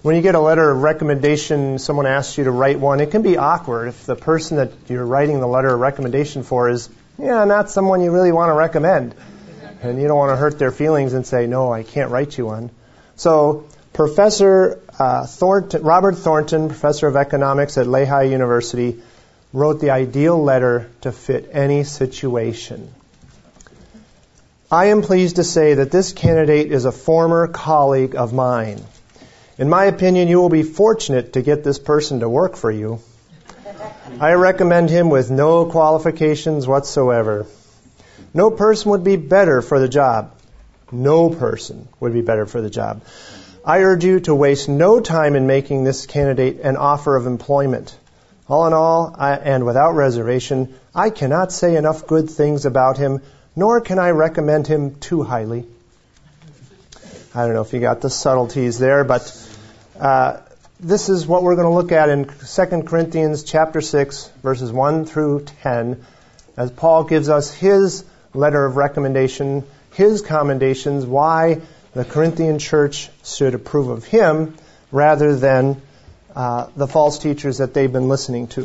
When you get a letter of recommendation, someone asks you to write one, it can be awkward if the person that you're writing the letter of recommendation for is, not someone you really want to recommend. And you don't want to hurt their feelings and say, no, I can't write you one. So Professor Robert Thornton, professor of economics at Lehigh University, wrote the ideal letter to fit any situation. I am pleased to say that this candidate is a former colleague of mine. In my opinion, you will be fortunate to get this person to work for you. I recommend him with no qualifications whatsoever. No person would be better for the job. No person would be better for the job. I urge you to waste no time in making this candidate an offer of employment. All in all, and without reservation, I cannot say enough good things about him, nor can I recommend him too highly. I don't know if you got the subtleties there, but this is what we're going to look at in 2 Corinthians chapter 6, verses 1 through 10, as Paul gives us his letter of recommendation, his commendations, why the Corinthian church should approve of him rather than the false teachers that they've been listening to.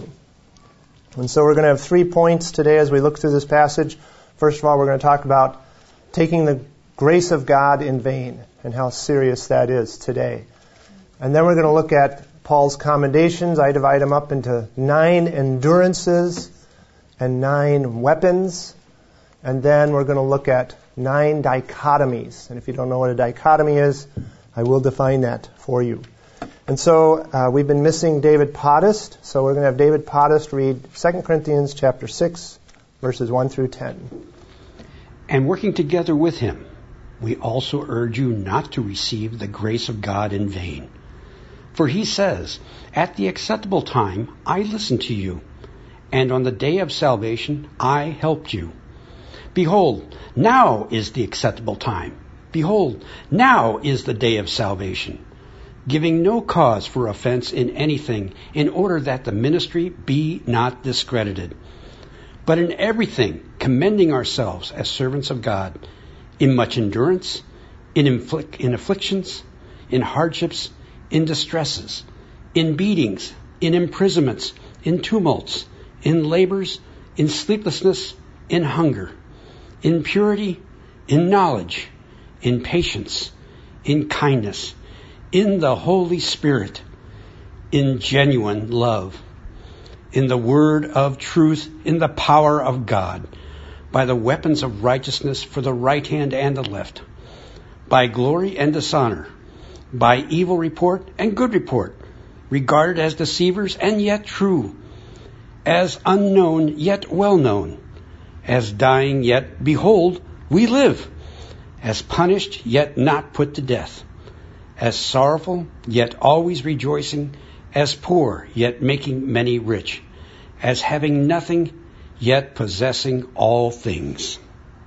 And so we're going to have 3 points today as we look through this passage. First of all, we're going to talk about taking the grace of God in vain and how serious that is today. And then we're going to look at Paul's commendations. I divide them up into 9 endurances and 9 weapons. And then we're going to look at 9 dichotomies. And if you don't know what a dichotomy is, I will define that for you. And so we've been missing David Podest. So we're going to have David Podest read 2 Corinthians chapter 6, verses 1 through 10. And working together with him, we also urge you not to receive the grace of God in vain. For he says, at the acceptable time I listened to you, and on the day of salvation I helped you. Behold, now is the acceptable time. Behold, now is the day of salvation, giving no cause for offense in anything, in order that the ministry be not discredited. But in everything, commending ourselves as servants of God, in much endurance, in afflictions, in hardships, in distresses, in beatings, in imprisonments, in tumults, in labors, in sleeplessness, in hunger, in purity, in knowledge, in patience, in kindness, in the Holy Spirit, in genuine love, in the word of truth, in the power of God, by the weapons of righteousness for the right hand and the left, by glory and dishonor, by evil report and good report, regarded as deceivers and yet true, as unknown yet well known, as dying yet behold we live, as punished yet not put to death, as sorrowful yet always rejoicing, as poor yet making many rich, as having nothing yet possessing all things.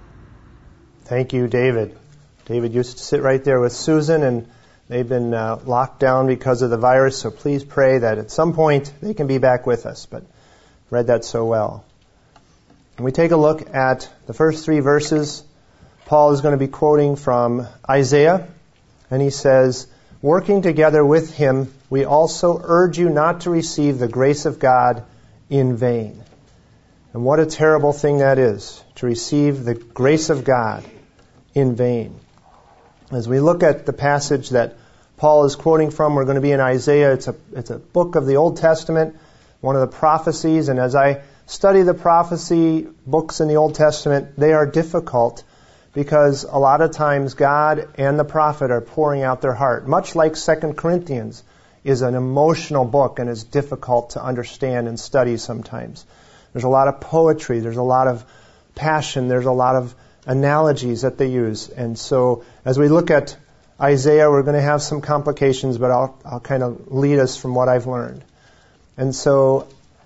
Thank you, David. David used to sit right there with Susan, and they've been locked down because of the virus, so please pray that at some point they can be back with us. But read that so well. When we take a look at the first 3 verses, Paul is going to be quoting from Isaiah, and he says, working together with him, we also urge you not to receive the grace of God in vain. And what a terrible thing that is, to receive the grace of God in vain. As we look at the passage that Paul is quoting from, we're going to be in Isaiah. It's a book of the Old Testament, one of the prophecies. And as I study the prophecy books in the Old Testament, they are difficult because a lot of times God and the prophet are pouring out their heart. Much like 2 Corinthians is an emotional book and is difficult to understand and study sometimes. There's a lot of poetry, there's a lot of passion, there's a lot of analogies that they use. And so as we look at Isaiah, we're going to have some complications, but I'll kind of lead us from what I've learned. And so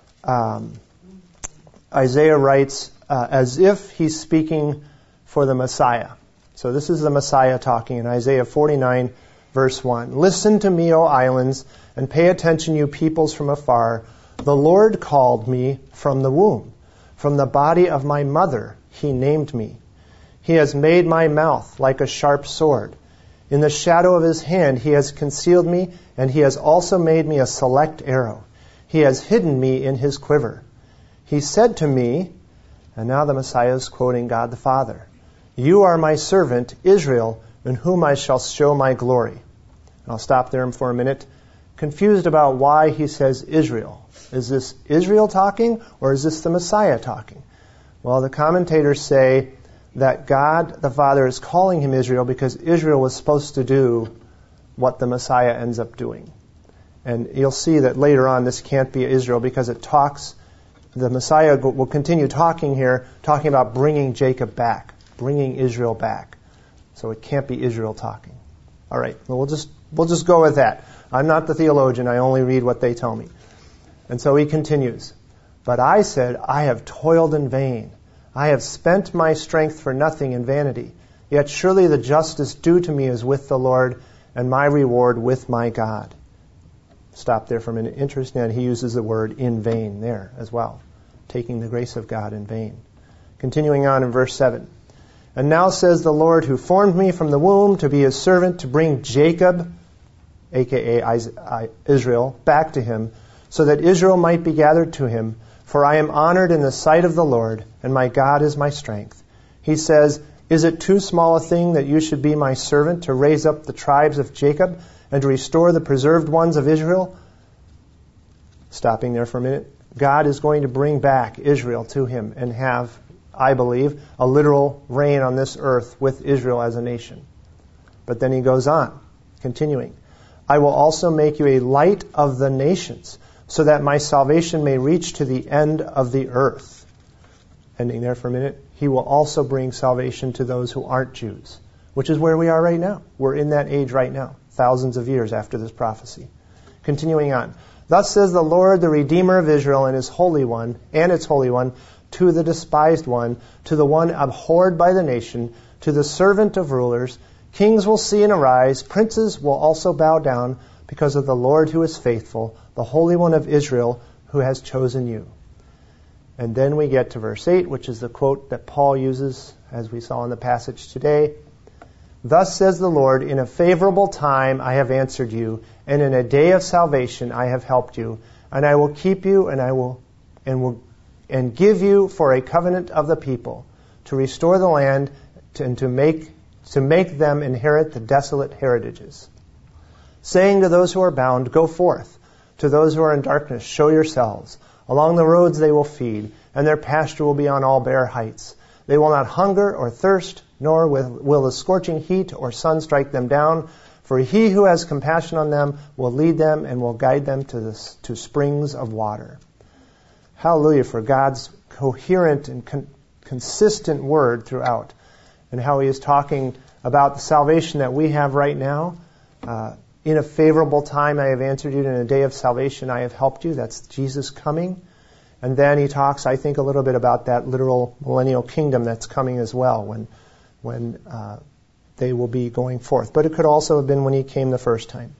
Isaiah writes as if he's speaking for the Messiah. So this is the Messiah talking in Isaiah 49, verse 1. Listen to me, O islands, and pay attention, you peoples from afar. The Lord called me from the womb. From the body of my mother, he named me. He has made my mouth like a sharp sword. In the shadow of his hand he has concealed me, and he has also made me a select arrow. He has hidden me in his quiver. He said to me," and now the Messiah is quoting God the Father, "You are my servant, Israel, in whom I shall show my glory." And I'll stop there for a minute. Confused about why he says Israel. Is this Israel talking, or is this the Messiah talking? Well, the commentators say that God the Father is calling him Israel because Israel was supposed to do what the Messiah ends up doing. And you'll see that later on this can't be Israel because it talks, the Messiah will continue talking here, talking about bringing Jacob back, bringing Israel back. So it can't be Israel talking. All right, well, we'll just go with that. I'm not the theologian, I only read what they tell me. And so he continues, "But I said, I have toiled in vain. I have spent my strength for nothing in vanity. Yet surely the justice due to me is with the Lord, and my reward with my God." Stop there for a minute. Interesting that he uses the word in vain there as well, taking the grace of God in vain. Continuing on in verse 7. "And now says the Lord who formed me from the womb to be his servant, to bring Jacob," a.k.a. Israel, "back to him, so that Israel might be gathered to him. For I am honored in the sight of the Lord, and my God is my strength. He says, Is it too small a thing that you should be my servant to raise up the tribes of Jacob and to restore the preserved ones of Israel?" Stopping there for a minute. God is going to bring back Israel to him and have, I believe, a literal reign on this earth with Israel as a nation. But then he goes on, continuing, "I will also make you a light of the nations, so that my salvation may reach to the end of the earth." Ending there for a minute. He will also bring salvation to those who aren't Jews, which is where we are right now. We're in that age right now, thousands of years after this prophecy. Continuing on. "Thus says the Lord, the Redeemer of Israel, and its Holy One, to the despised one, to the one abhorred by the nation, to the servant of rulers, kings will see and arise, princes will also bow down, because of the Lord who is faithful, the Holy One of Israel, who has chosen you." And then we get to verse 8, which is the quote that Paul uses, as we saw in the passage today. "Thus says the Lord, in a favorable time I have answered you, and in a day of salvation I have helped you, and I will keep you, and give you for a covenant of the people, to restore the land, and to make them inherit the desolate heritages. Saying to those who are bound, Go forth. To those who are in darkness, show yourselves. Along the roads they will feed, and their pasture will be on all bare heights. They will not hunger or thirst, nor will the scorching heat or sun strike them down. For he who has compassion on them will lead them and will guide them to springs of water." Hallelujah for God's coherent and consistent word throughout, and how he is talking about the salvation that we have right now. In a favorable time I have answered you, and in a day of salvation I have helped you. That's Jesus coming. And then he talks, I think, a little bit about that literal millennial kingdom that's coming as well, when they will be going forth. But it could also have been when he came the first time.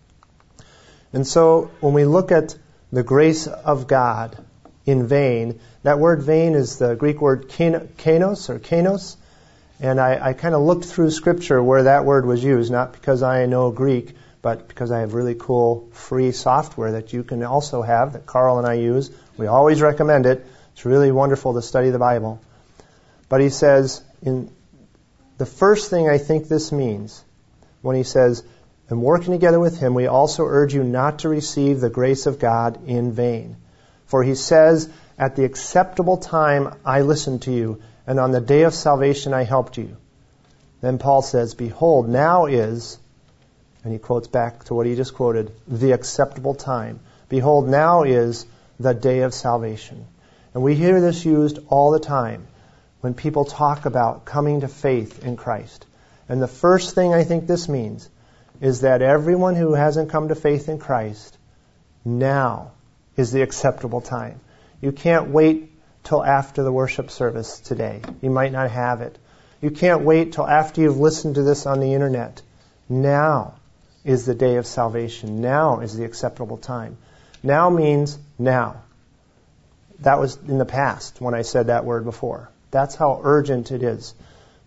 And so when we look at the grace of God in vain, that word vain is the Greek word kanos. And I kind of looked through Scripture where that word was used, not because I know Greek, but because I have really cool free software that you can also have, that Carl and I use. We always recommend it. It's really wonderful to study the Bible. But he says, in the first thing I think this means, when he says, "And working together with him, we also urge you not to receive the grace of God in vain. For he says, at the acceptable time I listened to you, and on the day of salvation I helped you." Then Paul says, "Behold, now is," and he quotes back to what he just quoted, "the acceptable time. Behold, now is the day of salvation." And we hear this used all the time when people talk about coming to faith in Christ. And the first thing I think this means is that everyone who hasn't come to faith in Christ, now is the acceptable time. You can't wait till after the worship service today. You might not have it. You can't wait till after you've listened to this on the internet. Now is the day of salvation. Now is the acceptable time. Now means now. That was in the past when I said that word before. That's how urgent it is. So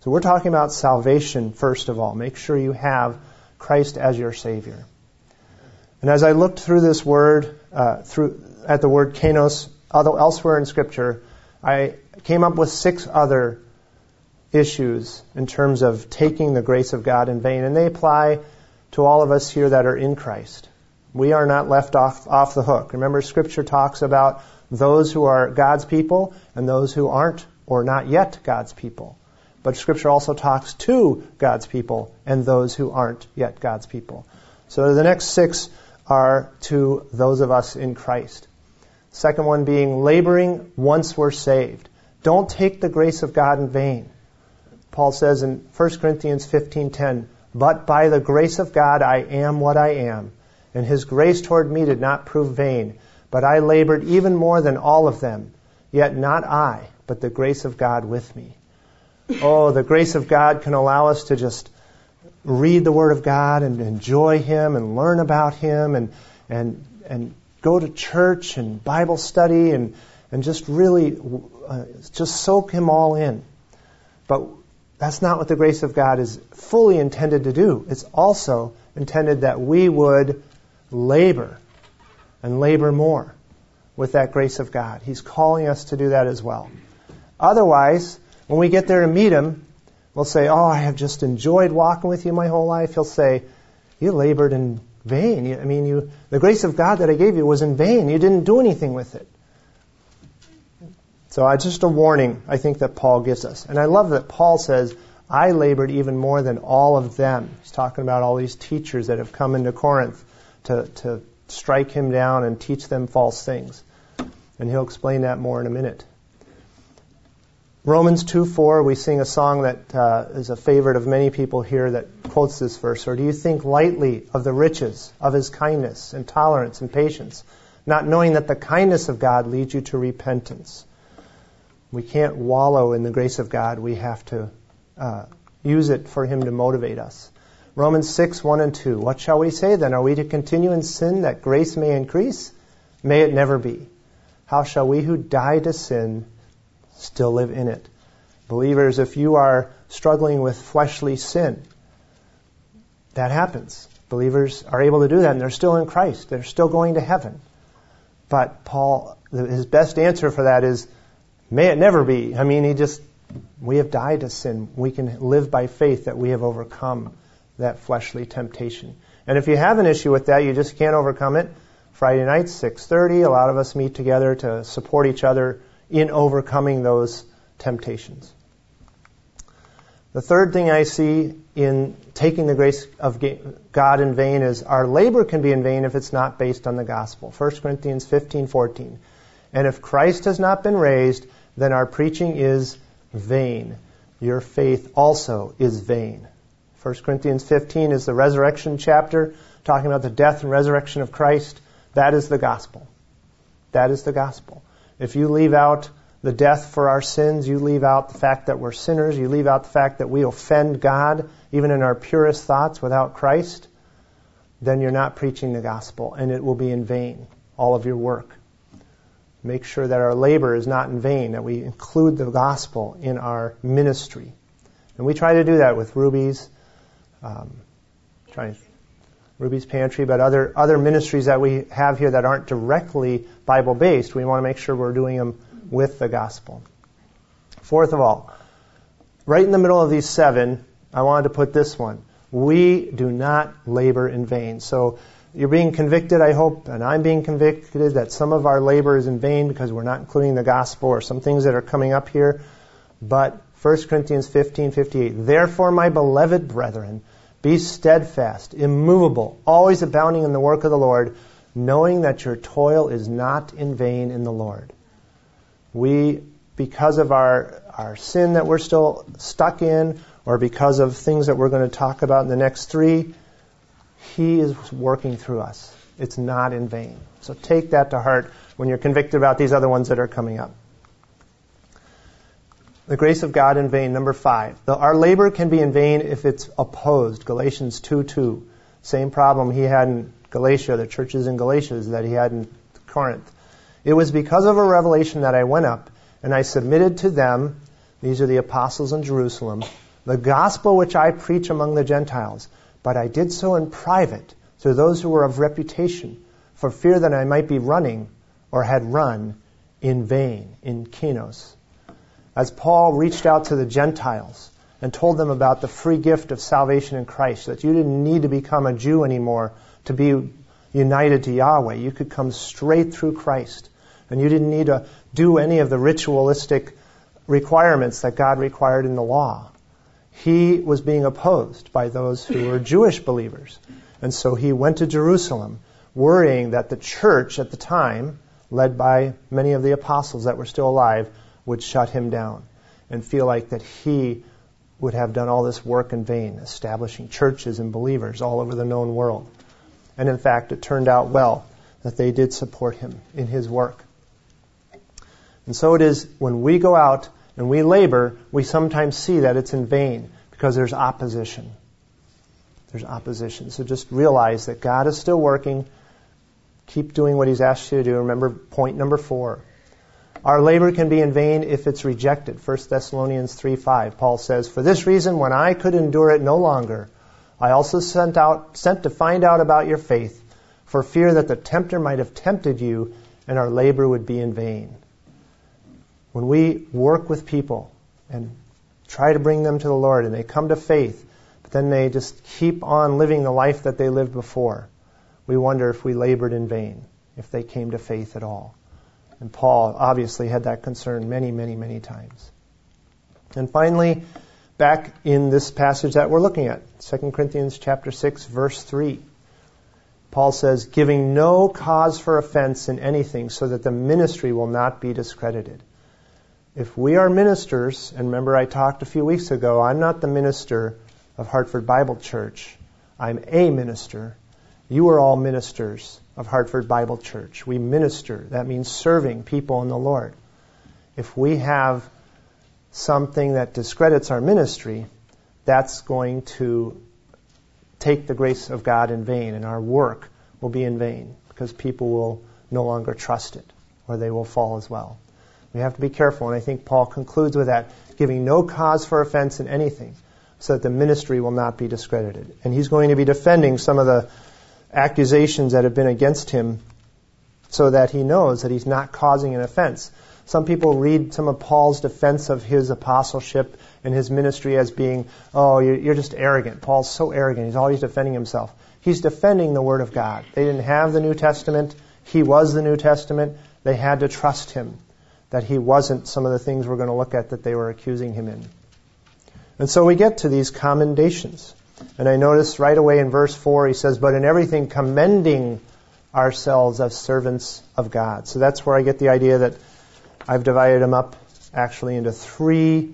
So we're talking about salvation first of all. Make sure you have Christ as your Savior. And as I looked through this word, at the word kainos, although elsewhere in Scripture, I came up with 6 other issues in terms of taking the grace of God in vain. And they apply to all of us here that are in Christ. We are not left off the hook. Remember, Scripture talks about those who are God's people and those who aren't or not yet God's people. But Scripture also talks to God's people and those who aren't yet God's people. So the next 6 are to those of us in Christ. Second one being laboring once we're saved. Don't take the grace of God in vain. Paul says in 1 Corinthians 15:10, "But by the grace of God I am what I am, and His grace toward me did not prove vain, but I labored even more than all of them. Yet not I, but the grace of God with me." Oh, the grace of God can allow us to just read the Word of God and enjoy Him and learn about Him and go to church and Bible study and just really just soak Him all in. But that's not what the grace of God is fully intended to do. It's also intended that we would labor and labor more with that grace of God. He's calling us to do that as well. Itherwise, when we get there to meet Him, we'll say, "Oh, I have just enjoyed walking with you my whole life." He'll say, "You labored in vain. The grace of God that I gave you was in vain. You didn't do anything with it." So just a warning, I think, that Paul gives us. And I love that Paul says, "I labored even more than all of them." He's talking about all these teachers that have come into Corinth to strike him down and teach them false things. And he'll explain that more in a minute. Romans 2:4, we sing a song that is a favorite of many people here that quotes this verse. "Or do you think lightly of the riches of His kindness and tolerance and patience, not knowing that the kindness of God leads you to repentance?" We can't wallow in the grace of God. We have to use it for Him to motivate us. Romans 6:1 and 2. "What shall we say then? Are we to continue in sin that grace may increase? May it never be. How shall we who died to sin still live in it?" Believers, if you are struggling with fleshly sin, that happens. Believers are able to do that, and they're still in Christ. They're still going to heaven. But Paul, his best answer for that is, may it never be. We have died to sin. We can live by faith that we have overcome that fleshly temptation. And if you have an issue with that, you just can't overcome it. Friday nights, 6:30, a lot of us meet together to support each other in overcoming those temptations. The third thing I see in taking the grace of God in vain is our labor can be in vain if it's not based on the gospel. 1 Corinthians 15:14. "And if Christ has not been raised, then our preaching is vain. Your faith also is vain." 1 Corinthians 15 is the resurrection chapter, talking about the death and resurrection of Christ. That is the gospel. That is the gospel. If you leave out the death for our sins, you leave out the fact that we're sinners, you leave out the fact that we offend God, even in our purest thoughts, without Christ, then you're not preaching the gospel, and it will be in vain, all of your work. Make sure that our labor is not in vain, that we include the gospel in our ministry. And we try to do that with Ruby's Pantry, but other ministries that we have here that aren't directly Bible-based. We want to make sure we're doing them with the gospel. Fourth of all, right in the middle of these 7, I wanted to put this one. We do not labor in vain. So you're being convicted, I hope, and I'm being convicted that some of our labor is in vain because we're not including the gospel or some things that are coming up here. But 1 Corinthians 15:58, "Therefore, my beloved brethren, be steadfast, immovable, always abounding in the work of the Lord, knowing that your toil is not in vain in the Lord." We, because of our sin that we're still stuck in, or because of things that we're going to talk about in the next 3, He is working through us. It's not in vain. So take that to heart when you're convicted about these other ones that are coming up. The grace of God in vain, number 5. Our labor can be in vain if it's opposed. Galatians 2:2. Same problem he had in Galatia, the churches in Galatia, that he had in Corinth. "It was because of a revelation that I went up, and I submitted to them," these are the apostles in Jerusalem, the gospel which I preach among the Gentiles, but I did so in private to those who were of reputation, for fear that I might be running or had run in vain, in Kenos. As Paul reached out to the Gentiles and told them about the free gift of salvation in Christ, that you didn't need to become a Jew anymore to be united to Yahweh. You could come straight through Christ, and you didn't need to do any of the ritualistic requirements that God required in the law. He was being opposed by those who were Jewish believers. And so he went to Jerusalem, worrying that the church at the time, led by many of the apostles that were still alive, would shut him down and feel like that he would have done all this work in vain, establishing churches and believers all over the known world. And in fact, it turned out well that they did support him in his work. And so it is when we go out and we labor, we sometimes see that it's in vain because there's opposition. There's opposition. So just realize that God is still working. Keep doing what He's asked you to do. Remember point number 4. Our labor can be in vain if it's rejected. 1 Thessalonians 3:5. Paul says, "For this reason, when I could endure it no longer, I also sent to find out about your faith, for fear that the tempter might have tempted you, and our labor would be in vain." When we work with people and try to bring them to the Lord, and they come to faith, but then they just keep on living the life that they lived before, we wonder if we labored in vain, if they came to faith at all. And Paul obviously had that concern many, many, many times. And finally, back in this passage that we're looking at, 2 Corinthians chapter 6, verse 3, Paul says, "Giving no cause for offense in anything, so that the ministry will not be discredited." If we are ministers, and remember I talked a few weeks ago, I'm not the minister of Hartford Bible Church. I'm a minister. You are all ministers of Hartford Bible Church. We minister. That means serving people in the Lord. If we have something that discredits our ministry, that's going to take the grace of God in vain, and our work will be in vain because people will no longer trust it, or they will fall as well. We have to be careful, and I think Paul concludes with that, giving no cause for offense in anything, so that the ministry will not be discredited. And he's going to be defending some of the accusations that have been against him so that he knows that he's not causing an offense. Some people read some of Paul's defense of his apostleship and his ministry as being, oh, you're just arrogant. Paul's so arrogant. He's always defending himself. He's defending the Word of God. They didn't have the New Testament. He was the New Testament. They had to trust him, that he wasn't some of the things we're going to look at that they were accusing him in. And so we get to these commendations. And I notice right away in verse 4, he says, "But in everything commending ourselves as servants of God." So that's where I get the idea that I've divided them up actually into 3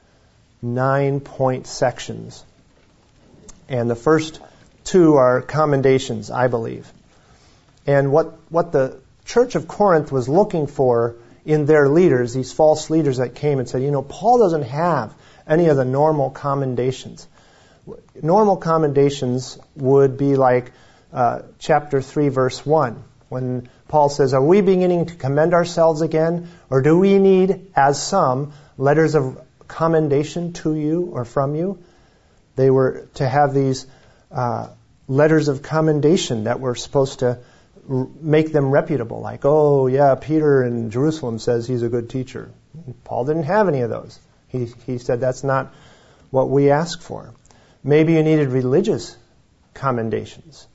9-point sections. And the first 2 are commendations, I believe. And what the Church of Corinth was looking for in their leaders, these false leaders that came and said, Paul doesn't have any of the normal commendations. Normal commendations would be like chapter 3, verse 1, when Paul says, "Are we beginning to commend ourselves again, or do we need, as some, letters of commendation to you or from you?" They were to have these letters of commendation that were supposed to make them reputable, like, oh, yeah, Peter in Jerusalem says he's a good teacher. Paul didn't have any of those. He said that's not what we ask for. Maybe you needed religious commendations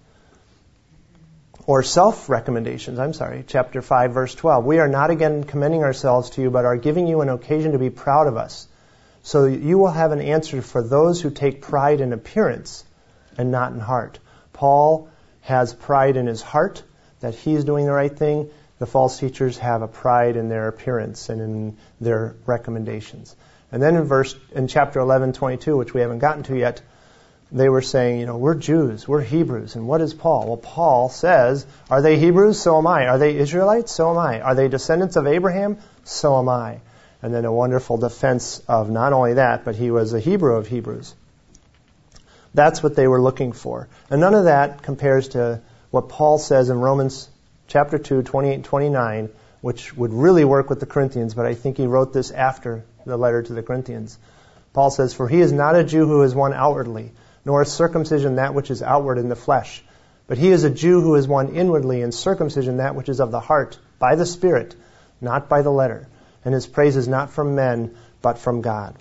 or self-recommendations. Chapter 5, verse 12. "We are not again commending ourselves to you, but are giving you an occasion to be proud of us. So you will have an answer for those who take pride in appearance and not in heart." Paul has pride in his heart that he's doing the right thing. The false teachers have a pride in their appearance and in their recommendations. And then in chapter 11:22, which we haven't gotten to yet, they were saying, we're Jews, we're Hebrews, and what is Paul? Well, Paul says, are they Hebrews? So am I. Are they Israelites? So am I. Are they descendants of Abraham? So am I. And then a wonderful defense of not only that, but he was a Hebrew of Hebrews. That's what they were looking for. And none of that compares to what Paul says in Romans chapter 2, 28 and 29, which would really work with the Corinthians, but I think he wrote this after the letter to the Corinthians. Paul says, "For he is not a Jew who is one outwardly, nor is circumcision that which is outward in the flesh. But he is a Jew who is one inwardly, and circumcision that which is of the heart, by the Spirit, not by the letter. And his praise is not from men, but from God."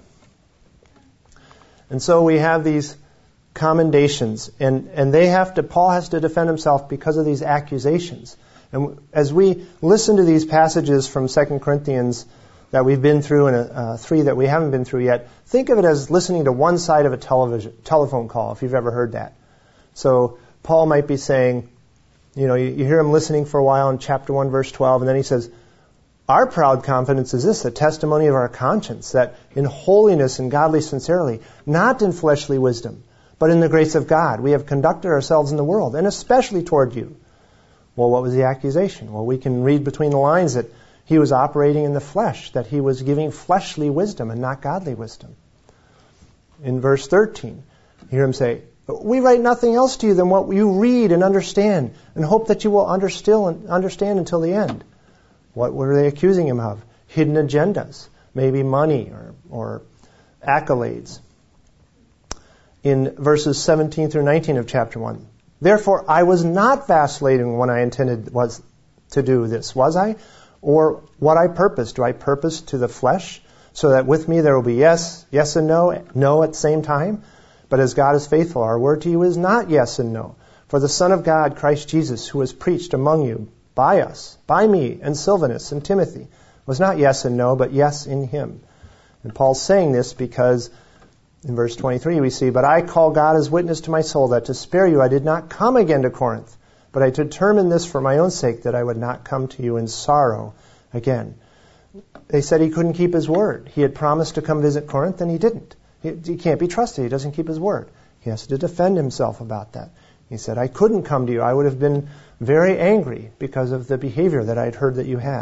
And so we have these commendations, and Paul has to defend himself because of these accusations. And as we listen to these passages from 2 Corinthians that we've been through and 3 that we haven't been through yet, think of it as listening to one side of a telephone call, if you've ever heard that. So Paul might be saying, you hear him listening for a while in chapter 1, verse 12, and then he says, "Our proud confidence is this, the testimony of our conscience, that in holiness and godly sincerity, not in fleshly wisdom, but in the grace of God, we have conducted ourselves in the world, and especially toward you." Well, what was the accusation? Well, we can read between the lines that he was operating in the flesh, that he was giving fleshly wisdom and not godly wisdom. In verse 13, you hear him say, "We write nothing else to you than what you read and understand, and hope that you will understand until the end." What were they accusing him of? Hidden agendas, maybe money or accolades. In verses 17 through 19 of chapter 1, "Therefore I was not vacillating when I intended was to do this, was I? Or what I purposed? Do I purpose to the flesh, so that with me there will be yes and no at the same time? But as God is faithful, our word to you is not yes and no. For the Son of God, Christ Jesus, who was preached among you by us, by me, and Silvanus, and Timothy, was not yes and no, but yes in him." And Paul's saying this because in verse 23 we see, "But I call God as witness to my soul that to spare you I did not come again to Corinth, but I determined this for my own sake, that I would not come to you in sorrow again." They said he couldn't keep his word. He had promised to come visit Corinth, and he didn't. He can't be trusted. He doesn't keep his word. He has to defend himself about that. He said, "I couldn't come to you. I would have been very angry because of the behavior that I had heard that you had."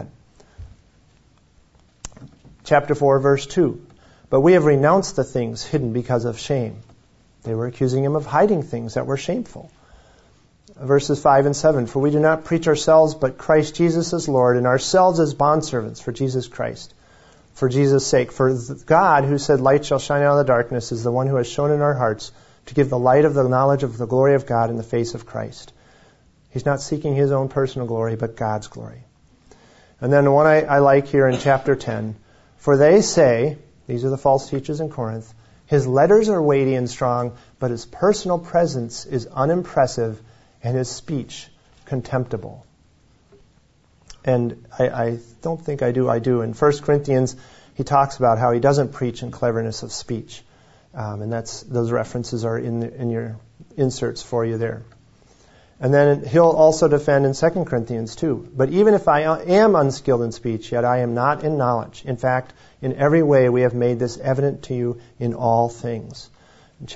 Chapter 4, verse 2. "But we have renounced the things hidden because of shame." They were accusing him of hiding things that were shameful. Verses 5 and 7. "For we do not preach ourselves, but Christ Jesus as Lord, and ourselves as bondservants for Jesus Christ, for Jesus' sake. For God, who said, 'Light shall shine out of the darkness,' is the one who has shown in our hearts to give the light of the knowledge of the glory of God in the face of Christ." He's not seeking his own personal glory, but God's glory. And then the one I like here in chapter 10, "For they say," these are the false teachers in Corinth, "his letters are weighty and strong, but his personal presence is unimpressive and his speech contemptible." And I don't think I do. In 1 Corinthians, he talks about how he doesn't preach in cleverness of speech. And those references are in your inserts for you there. And then he'll also defend in 2 Corinthians 2. "But even if I am unskilled in speech, yet I am not in knowledge. In fact, in every way we have made this evident to you in all things." In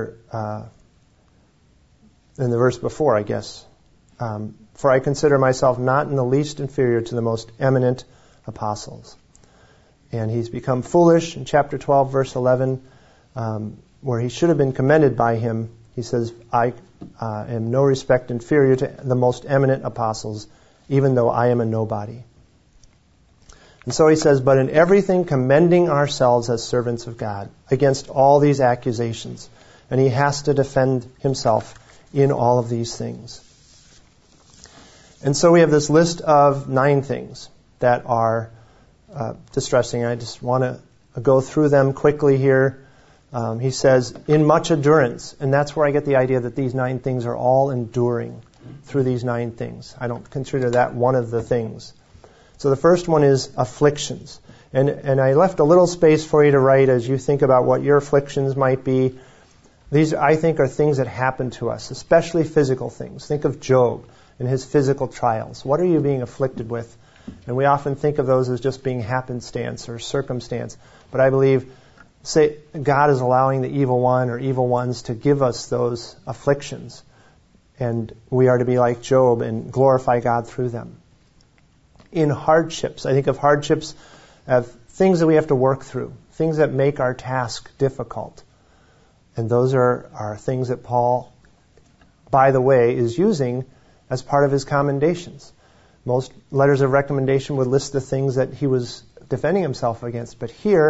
in the verse before, I guess. "For I consider myself not in the least inferior to the most eminent apostles." And he's become foolish in chapter 12, verse 11, where he should have been commended by him. He says, "I am in no respect inferior to the most eminent apostles, even though I am a nobody." And so he says, "But in everything commending ourselves as servants of God against all these accusations." And he has to defend himself in all of these things. And so we have this list of 9 things that are distressing. I just want to go through them quickly here. He says, "in much endurance," and that's where I get the idea that these 9 things are all enduring through these 9 things. I don't consider that one of the things. So the first one is afflictions. And I left a little space for you to write as you think about what your afflictions might be. These, I think, are things that happen to us, especially physical things. Think of Job and his physical trials. What are you being afflicted with? And we often think of those as just being happenstance or circumstance. But I believe God is allowing the evil one or evil ones to give us those afflictions. And we are to be like Job and glorify God through them. In hardships, I think of hardships as things that we have to work through, things that make our task difficult. And those are things that Paul, by the way, is using as part of his commendations. Most letters of recommendation would list the things that he was defending himself against. But here,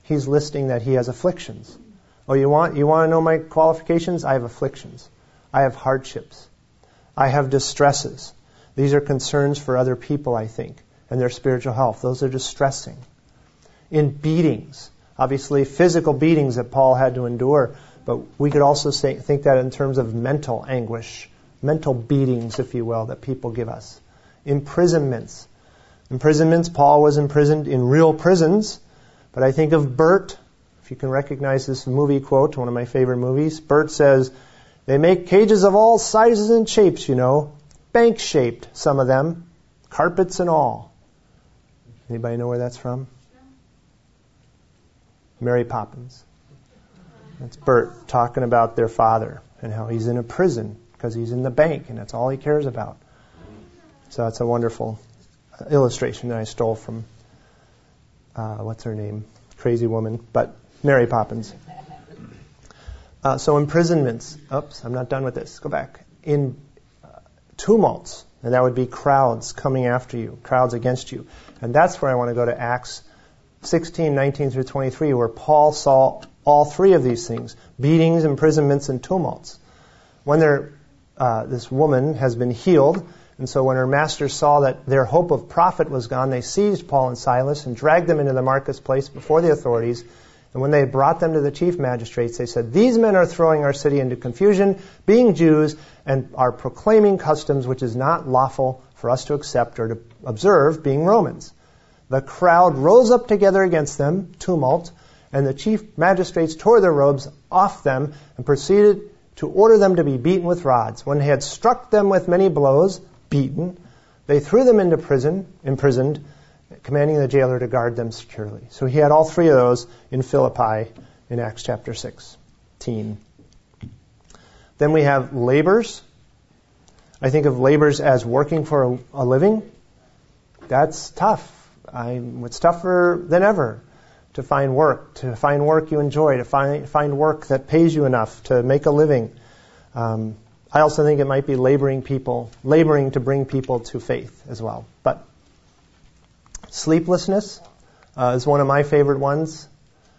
he's listing that he has afflictions. Oh, you want to know my qualifications? I have afflictions. I have hardships. I have distresses. These are concerns for other people, I think, and their spiritual health. Those are distressing. In beatings, obviously physical beatings that Paul had to endure, but we could also think that in terms of mental anguish, mental beatings, if you will, that people give us. Imprisonments. Paul was imprisoned in real prisons, but I think of Bert. If you can recognize this movie quote, one of my favorite movies, Bert says, "They make cages of all sizes and shapes, bank-shaped, some of them, carpets and all." Anybody know where that's from? Mary Poppins. That's Bert talking about their father and how he's in a prison because he's in the bank and that's all he cares about. So that's a wonderful illustration that I stole from, what's her name? Crazy woman, but Mary Poppins. So imprisonments. Oops, I'm not done with this. Go back. In tumults, and that would be crowds coming after you, crowds against you. And that's where I want to go to Acts 16, 19 through 23, where Paul saw all three of these things: beatings, imprisonments, and tumults. When this woman has been healed, and so when her masters saw that their hope of profit was gone, they seized Paul and Silas and dragged them into the marketplace before the authorities. And when they had brought them to the chief magistrates, they said, "These men are throwing our city into confusion, being Jews, and are proclaiming customs which is not lawful for us to accept or to observe, being Romans." The crowd rose up together against them, tumult, and the chief magistrates tore their robes off them and proceeded to order them to be beaten with rods. When they had struck them with many blows, beaten, they threw them into prison, imprisoned, commanding the jailer to guard them securely. So he had all three of those in Philippi in Acts chapter 16. Then we have labors. I think of labors as working for a living. That's tough. It's tougher than ever to find work you enjoy, to find work that pays you enough to make a living. I also think it might be laboring to bring people to faith as well. But sleeplessness is one of my favorite ones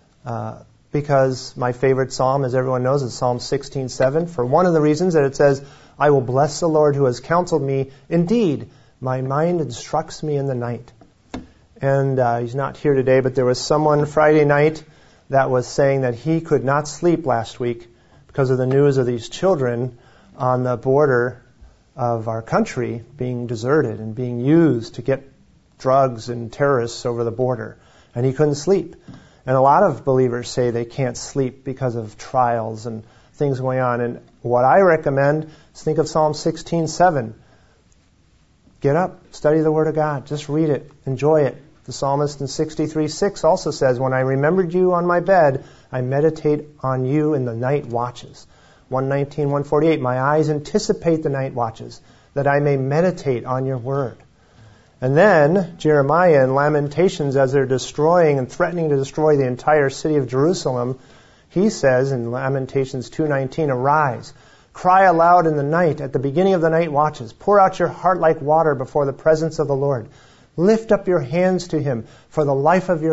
because my favorite psalm, as everyone knows, is Psalm 16:7. For one of the reasons that it says, "I will bless the Lord who has counseled me. Indeed, my mind instructs me in the night." And he's not here today, but there was someone Friday night that was saying that he could not sleep last week because of the news of these children on the border of our country being deserted and being used to get drugs and terrorists over the border. And he couldn't sleep. And a lot of believers say they can't sleep because of trials and things going on. And what I recommend is think of Psalm 16:7. Get up, study the Word of God, just read it, enjoy it. The psalmist in 63:6 also says, "When I remembered you on my bed, I meditate on you in the night watches." 119, 148, "My eyes anticipate the night watches, that I may meditate on your word." And then Jeremiah in Lamentations, as they're destroying and threatening to destroy the entire city of Jerusalem, he says in Lamentations 2:19, "Arise, cry aloud in the night, at the beginning of the night watches. Pour out your heart like water before the presence of the Lord. Lift up your hands to him for the life of your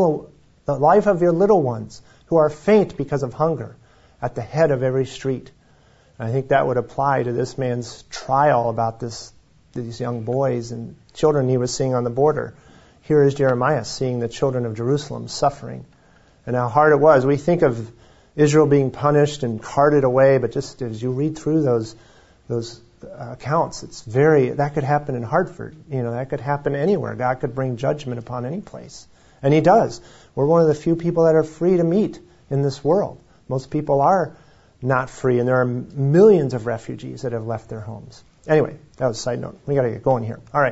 little ones who are faint because of hunger at the head of every street." And I think that would apply to this man's trial about these young boys and children he was seeing on the border. Here is Jeremiah seeing the children of Jerusalem suffering and how hard it was. We think of Israel being punished and carted away, but just as you read through those accounts, that could happen in Hartford. That could happen anywhere. God could bring judgment upon any place. And he does. We're one of the few people that are free to meet in this world. Most people are not free, and there are millions of refugees that have left their homes. Anyway, that was a side note. We got to get going here. All right.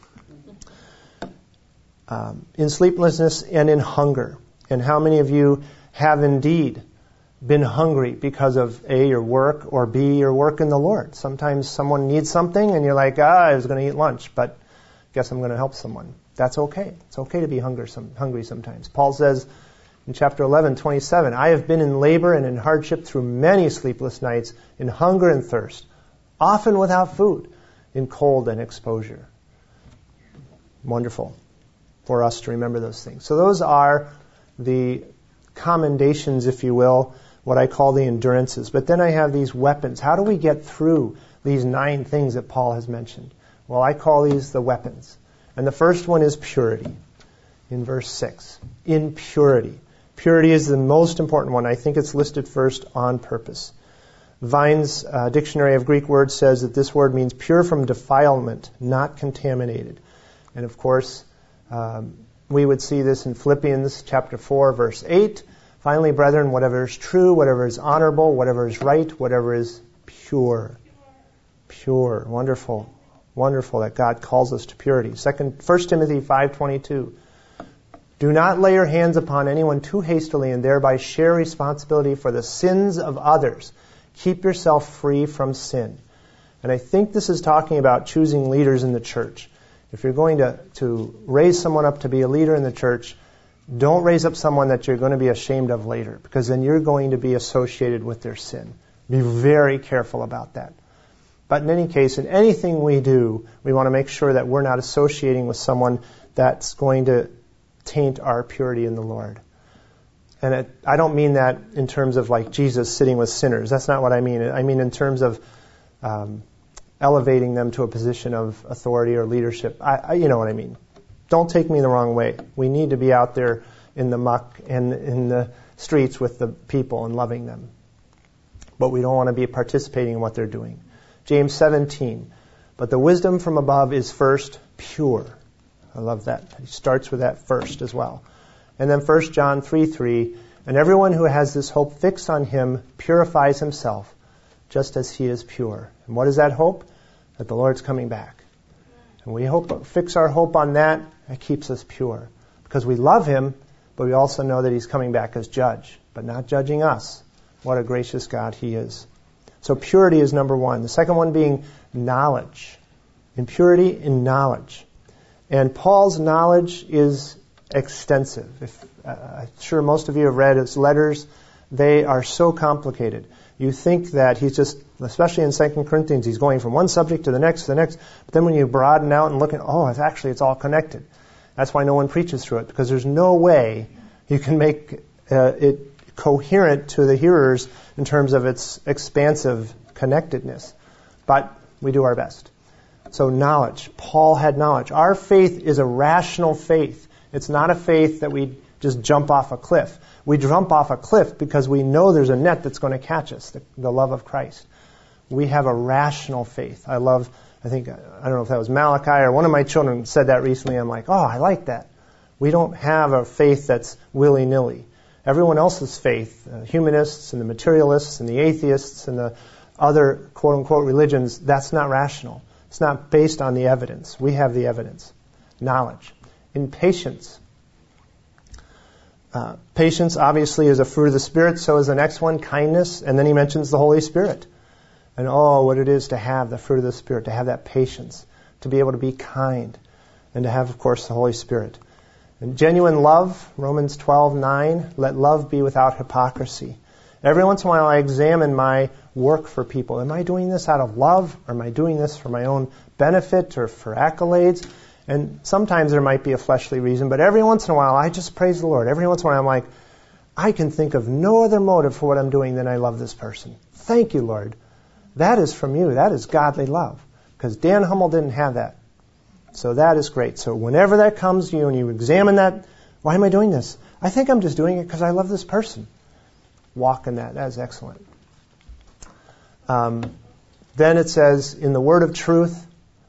In sleeplessness and in hunger. And how many of you have indeed been hungry because of A, your work, or B, your work in the Lord? Sometimes someone needs something and you're like, I was going to eat lunch, but guess I'm going to help someone. That's okay. It's okay to be hungry sometimes. Paul says in chapter 11:27, "I have been in labor and in hardship through many sleepless nights, in hunger and thirst, often without food, in cold and exposure." Wonderful for us to remember those things. So those are the commendations, if you will, what I call the endurances. But then I have these weapons. How do we get through these 9 things that Paul has mentioned? Well, I call these the weapons. And the first one is purity, in verse 6. In purity. Purity is the most important one. I think it's listed first on purpose. Vine's Dictionary of Greek Words says that this word means pure from defilement, not contaminated. And of course, we would see this in Philippians chapter 4, verse 8. Finally, brethren, whatever is true, whatever is honorable, whatever is right, whatever is pure. Pure. Wonderful. Wonderful that God calls us to purity. 1 Timothy 5:22. Do not lay your hands upon anyone too hastily and thereby share responsibility for the sins of others. Keep yourself free from sin. And I think this is talking about choosing leaders in the church. If you're going to raise someone up to be a leader in the church, don't raise up someone that you're going to be ashamed of later, because then you're going to be associated with their sin. Be very careful about that. But in any case, in anything we do, we want to make sure that we're not associating with someone that's going to taint our purity in the Lord. And I don't mean that in terms of like Jesus sitting with sinners. That's not what I mean. I mean in terms of elevating them to a position of authority or leadership. You know what I mean. Don't take me the wrong way. We need to be out there in the muck and in the streets with the people and loving them. But we don't want to be participating in what they're doing. James 17. But the wisdom from above is first pure. I love that. He starts with that first as well. And then 1 John 3:3. And everyone who has this hope fixed on him purifies himself, just as he is pure. And what is that hope? That the Lord's coming back. And we fix our hope on that. That keeps us pure. Because we love him, but we also know that he's coming back as judge, but not judging us. What a gracious God he is. So purity is number one. The second one being knowledge. Impurity in knowledge. And Paul's knowledge is extensive. I'm sure most of you have read his letters. They are so complicated. You think that he's just, especially in 2 Corinthians, he's going from one subject to the next, But then when you broaden out and look at, it's all connected. That's why no one preaches through it, because there's no way you can make it coherent to the hearers in terms of its expansive connectedness. But we do our best. So knowledge. Paul had knowledge. Our faith is a rational faith. It's not a faith that we just jump off a cliff. We jump off a cliff because we know there's a net that's going to catch us, the love of Christ. We have a rational faith. I don't know if that was Malachi or one of my children said that recently. I'm like, I like that. We don't have a faith that's willy-nilly. Everyone else's faith, humanists and the materialists and the atheists and the other quote-unquote religions, that's not rational. It's not based on the evidence. We have the evidence. Knowledge. In patience. Patience obviously is a fruit of the Spirit, so is the next one, kindness, and then he mentions the Holy Spirit. And what it is to have the fruit of the Spirit, to have that patience, to be able to be kind, and to have, of course, the Holy Spirit. And genuine love, Romans 12:9, let love be without hypocrisy. Every once in a while I examine my work for people. Am I doing this out of love, or am I doing this for my own benefit or for accolades? And sometimes there might be a fleshly reason, but every once in a while I just praise the Lord. Every once in a while I'm like, I can think of no other motive for what I'm doing than I love this person. Thank you, Lord. That is from you. That is godly love. Because Dan Hummel didn't have that. So that is great. So whenever that comes to you and you examine that, why am I doing this? I think I'm just doing it because I love this person. Walk in that. That is excellent. Then it says, in the word of truth,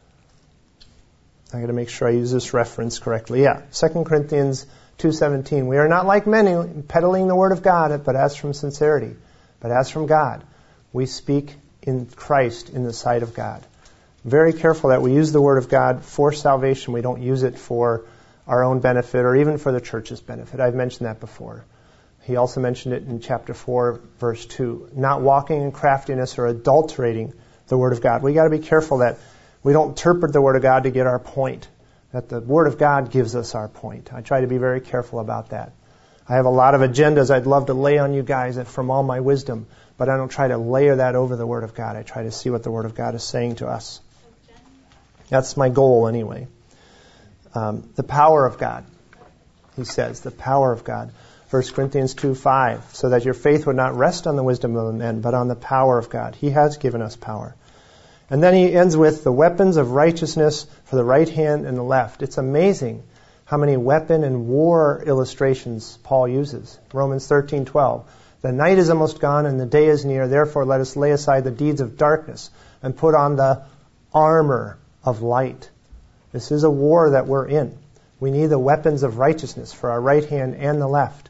I got to make sure I use this reference correctly. 2 Corinthians 2:17. We are not like many peddling the word of God, but as from sincerity. But as from God, we speak in Christ in the sight of God. Very careful that we use the word of God for salvation. We don't use it for our own benefit or even for the church's benefit. I've mentioned that before. He also mentioned it in chapter 4, verse 2. Not walking in craftiness or adulterating the word of God. We got to be careful that we don't interpret the word of God to get our point. That the word of God gives us our point. I try to be very careful about that. I have a lot of agendas I'd love to lay on you guys from all my wisdom, but I don't try to layer that over the word of God. I try to see what the word of God is saying to us. That's my goal anyway. The power of God, he says, the power of God. 1 Corinthians 2:5, so that your faith would not rest on the wisdom of men, but on the power of God. He has given us power. And then he ends with the weapons of righteousness for the right hand and the left. It's amazing how many weapon and war illustrations Paul uses. Romans 13:12. The night is almost gone and the day is near. Therefore let us lay aside the deeds of darkness and put on the armor of light. This is a war that we're in. We need the weapons of righteousness for our right hand and the left.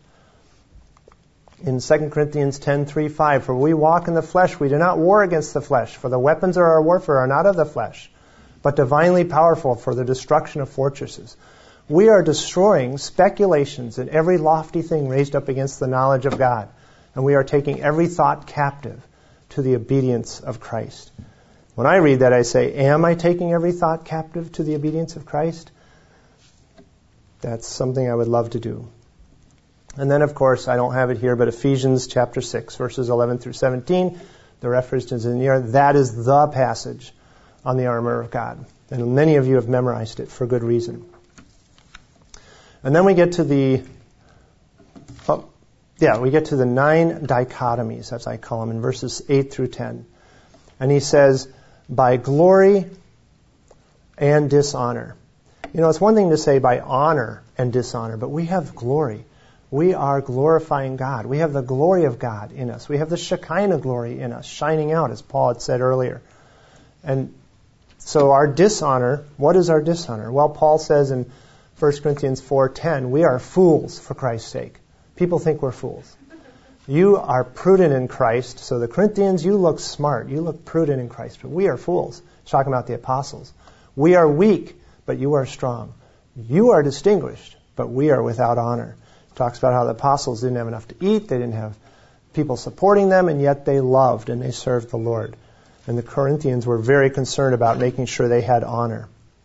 In 2 Corinthians 10:3-5, for we walk in the flesh, we do not war against the flesh, for the weapons of our warfare are not of the flesh, but divinely powerful for the destruction of fortresses. We are destroying speculations and every lofty thing raised up against the knowledge of God, and we are taking every thought captive to the obedience of Christ. When I read that, I say, am I taking every thought captive to the obedience of Christ? That's something I would love to do. And then, of course, I don't have it here, but Ephesians chapter 6, verses 11 through 17, the reference is in here. That is the passage on the armor of God. And many of you have memorized it for good reason. And then we get to the 9 dichotomies, as I call them, in verses 8 through 10. And he says, by glory and dishonor. You know, it's one thing to say by honor and dishonor, but we have glory. We are glorifying God. We have the glory of God in us. We have the Shekinah glory in us, shining out, as Paul had said earlier. And so our dishonor, what is our dishonor? Well, Paul says in 1 Corinthians 4:10, we are fools for Christ's sake. People think we're fools. You are prudent in Christ. So the Corinthians, you look smart. You look prudent in Christ. But we are fools. He's talking about the apostles. We are weak, but you are strong. You are distinguished, but we are without honor. Talks about how the apostles didn't have enough to eat, they didn't have people supporting them, and yet they loved and they served the Lord. And the Corinthians were very concerned about making sure they had honor.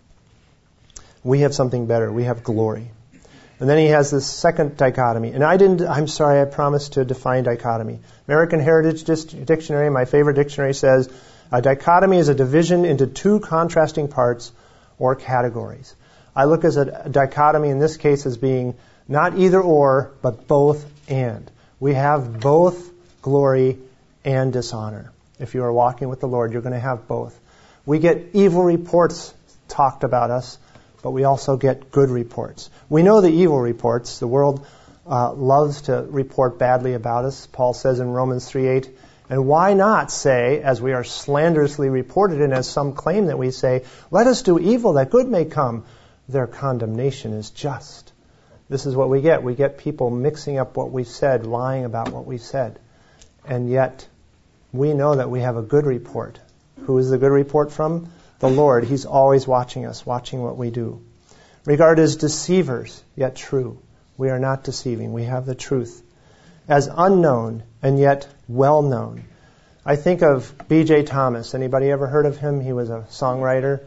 We have something better. We have glory. And then he has this second dichotomy. And I promised to define dichotomy. American Heritage Dictionary, my favorite dictionary, says, a dichotomy is a division into two contrasting parts or categories. I look at a dichotomy in this case as being not either or, but both and. We have both glory and dishonor. If you are walking with the Lord, you're going to have both. We get evil reports talked about us, but we also get good reports. We know the evil reports. The world loves to report badly about us. Paul says in Romans 3:8, and why not say, as we are slanderously reported and as some claim that we say, let us do evil that good may come. Their condemnation is just. This is what we get. We get people mixing up what we've said, lying about what we've said. And yet, we know that we have a good report. Who is the good report from? The Lord. He's always watching us, watching what we do. Regarded as deceivers, yet true. We are not deceiving. We have the truth. As unknown, and yet well-known. I think of B.J. Thomas. Anybody ever heard of him? He was a songwriter.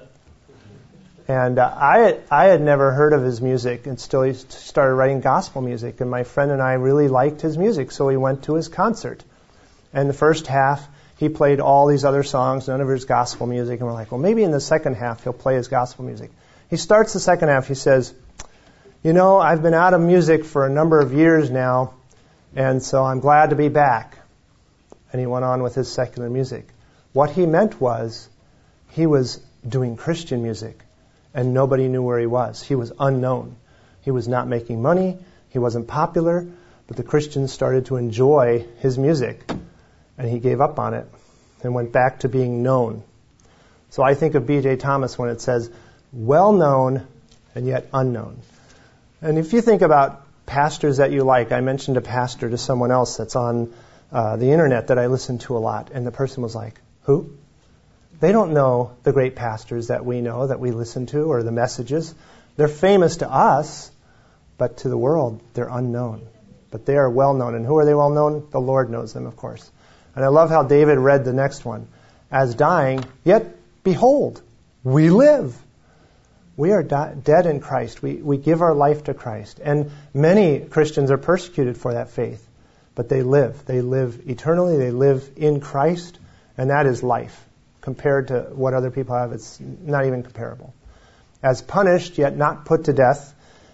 And I had never heard of his music until he started writing gospel music. And my friend and I really liked his music, so we went to his concert. And the first half, he played all these other songs, none of his gospel music. And we're like, well, maybe in the second half he'll play his gospel music. He starts the second half, he says, you know, I've been out of music for a number of years now, and so I'm glad to be back. And he went on with his secular music. What he meant was, he was doing Christian music. And nobody knew where he was. He was unknown. He was not making money. He wasn't popular. But the Christians started to enjoy his music. And he gave up on it and went back to being known. So I think of B.J. Thomas when it says, well-known and yet unknown. And if you think about pastors that you like, I mentioned a pastor to someone else that's on the internet that I listen to a lot. And the person was like, who? They don't know the great pastors that we know, that we listen to, or the messages. They're famous to us, but to the world, they're unknown. But they are well known. And who are they well known? The Lord knows them, of course. And I love how David read the next one. As dying, yet behold, we live. We are dead in Christ. We give our life to Christ. And many Christians are persecuted for that faith. But they live. They live eternally. They live in Christ. And that is life. Compared to what other people have, it's not even comparable. As punished, yet not put to death.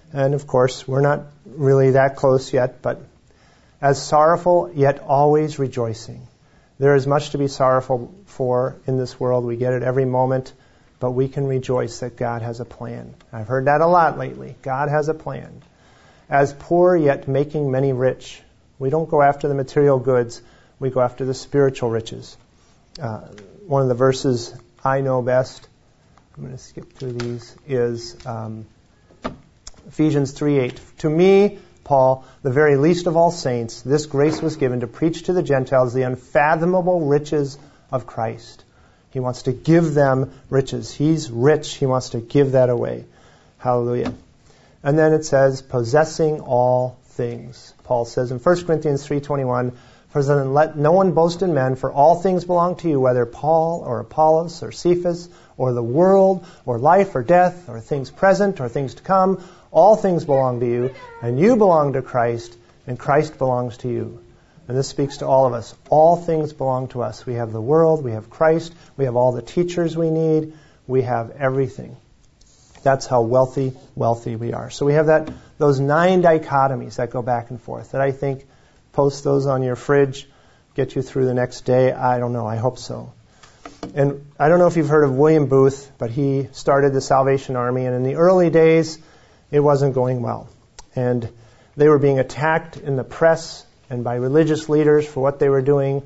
And of course, we're not really that close yet, but as sorrowful, yet always rejoicing. There is much to be sorrowful for in this world. We get it every moment, but we can rejoice that God has a plan. I've heard that a lot lately. God has a plan. As poor, yet making many rich. We don't go after the material goods. We go after the spiritual riches. One of the verses I know best, I'm going to skip through these, is Ephesians 3:8. To me, Paul, the very least of all saints, this grace was given to preach to the Gentiles the unfathomable riches of Christ. He wants to give them riches. He's rich. He wants to give that away. Hallelujah. And then it says, possessing all things. Paul says in 1 Corinthians 3:21, for then let no one boast in men, for all things belong to you, whether Paul or Apollos or Cephas or the world or life or death or things present or things to come. All things belong to you, and you belong to Christ, and Christ belongs to you. And this speaks to all of us. All things belong to us. We have the world, we have Christ, we have all the teachers we need, we have everything. That's how wealthy we are. So we have those 9 dichotomies that go back and forth that I think, post those on your fridge, get you through the next day. I don't know. I hope so. And I don't know if you've heard of William Booth, but he started the Salvation Army, and in the early days, it wasn't going well. And they were being attacked in the press and by religious leaders for what they were doing.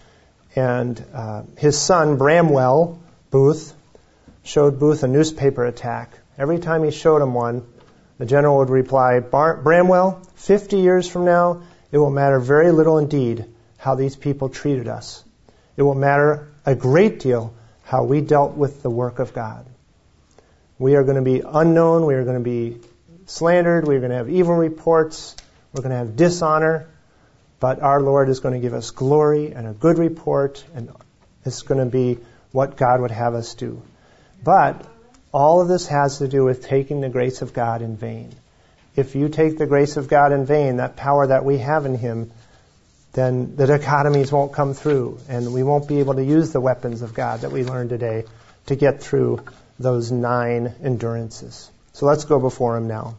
And his son, Bramwell Booth, showed Booth a newspaper attack. Every time he showed him one, the general would reply, Bramwell, 50 years from now, it will matter very little indeed how these people treated us. It will matter a great deal how we dealt with the work of God. We are going to be unknown. We are going to be slandered. We're going to have evil reports. We're going to have dishonor. But our Lord is going to give us glory and a good report, and it's going to be what God would have us do. But all of this has to do with taking the grace of God in vain. If you take the grace of God in vain, that power that we have in Him, then the dichotomies won't come through, and we won't be able to use the weapons of God that we learned today to get through those 9 endurances. So let's go before Him now.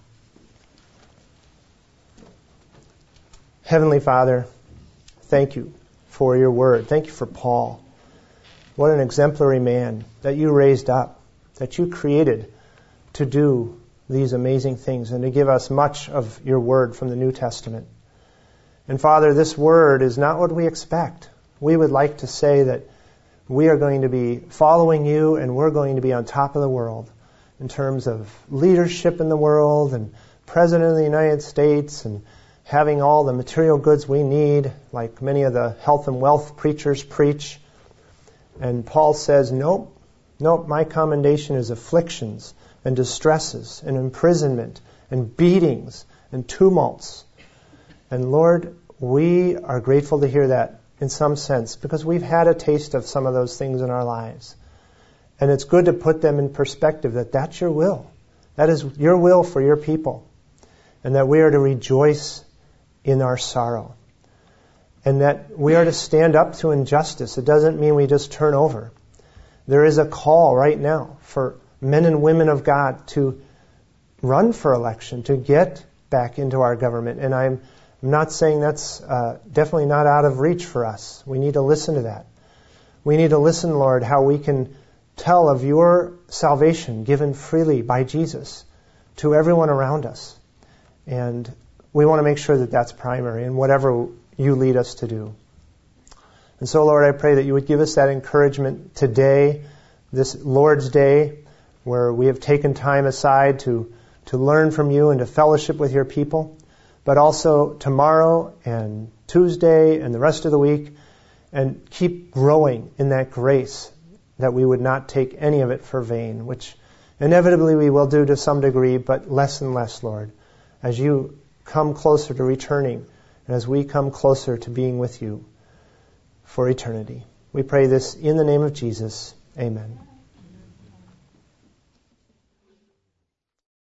Heavenly Father, thank you for your word. Thank you for Paul. What an exemplary man that you raised up, that you created to do these amazing things and to give us much of your word from the New Testament. And Father, this word is not what we expect. We would like to say that we are going to be following you and we're going to be on top of the world in terms of leadership in the world and President of the United States and having all the material goods we need, like many of the health and wealth preachers preach. And Paul says, nope, my commendation is afflictions and distresses and imprisonment and beatings and tumults. And Lord, we are grateful to hear that in some sense, because we've had a taste of some of those things in our lives. And it's good to put them in perspective, that that's your will. That is your will for your people. And that we are to rejoice in our sorrow. And that we are to stand up to injustice. It doesn't mean we just turn over. There is a call right now for men and women of God to run for election, to get back into our government. And I'm not saying that's definitely not out of reach for us. We need to listen to that. We need to listen, Lord, how we can tell of your salvation given freely by Jesus to everyone around us. And we want to make sure that that's primary in whatever you lead us to do. And so, Lord, I pray that you would give us that encouragement today, this Lord's Day, where we have taken time aside to learn from you and to fellowship with your people, but also tomorrow and Tuesday and the rest of the week, and keep growing in that grace, that we would not take any of it for vain, which inevitably we will do to some degree, but less and less, Lord, as you come closer to returning and as we come closer to being with you for eternity. We pray this in the name of Jesus. Amen.